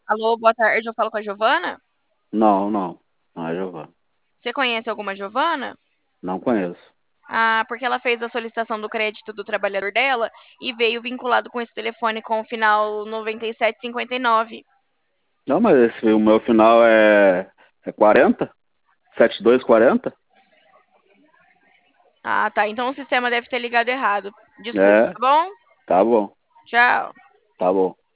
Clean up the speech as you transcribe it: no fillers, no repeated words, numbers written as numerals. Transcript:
Alô, boa tarde, eu falo com a Giovana? Não, não. Não é Giovana. Você conhece alguma Giovana? Não conheço. Ah, porque ela fez a solicitação do crédito do trabalhador dela e veio vinculado com esse telefone com o final 9759. Não, mas o meu final é 40? 7240? Ah, tá. Então o sistema deve ter ligado errado. Desculpa, É, tá bom? tá bom. Tchau. Tá bom.